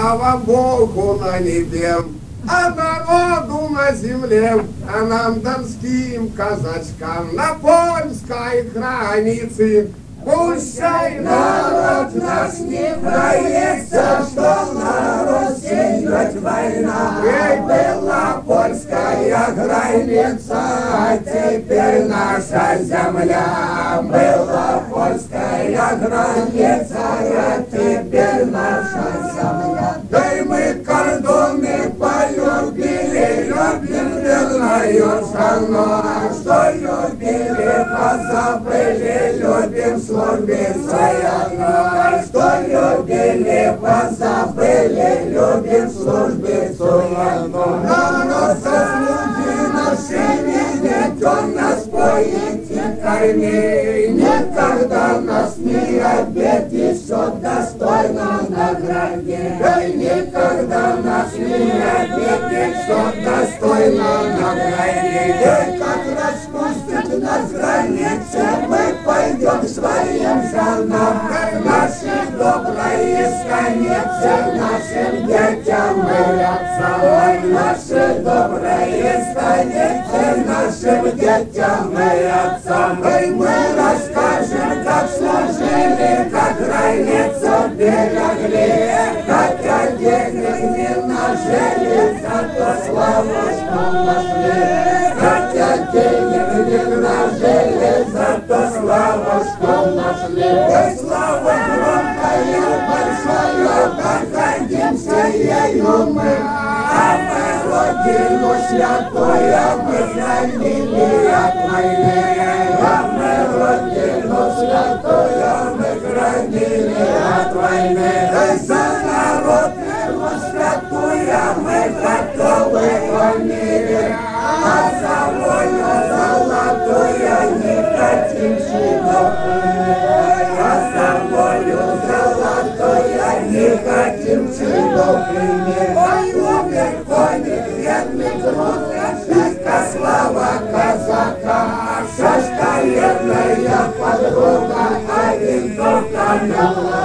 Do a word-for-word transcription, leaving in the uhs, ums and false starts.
слава Богу на небе, а народу на земле, а нам, донским казачкам, на польской границе. Пущай народ наш не боится, что на Руси идет война. Эй, была польская граница, а теперь наша земля. Была польская граница, а теперь наша земля. Да и мы кордоны полюбили, любим верную страну. Что любили, позабыли, любим службе своей. Что любили, позабыли, любим службе своей. Народ заслуги наши видит, он нас поет и кормит. Никогда нас не обидит, что достойно наградит. И никогда нас не обидит, что достойно наградит. Как распустит нас границы, мы пойдем своим жанам. Наши добрые станицы, нашим детям и отцам. Наши добрые станицы, нашим детям и отцам. И мы расскажем, как служили, как границу берегли. Хотя денег не нажили, зато славу что нашли. Хотя денег не нажили, зато славу что нашли. И слава громкая, большая, гордимся ею мы. А мы родину святую мы хранили от войны. А мы родину святую мы хранили от войны. И за народ его святую мы готовы помирить. А за волю золотую не хотим щитов. А за волю золотую не хотим щитов. Ой, умер конник, бедный труд, Шишка слава казака, Шашка верная подруга, а винтовка мела.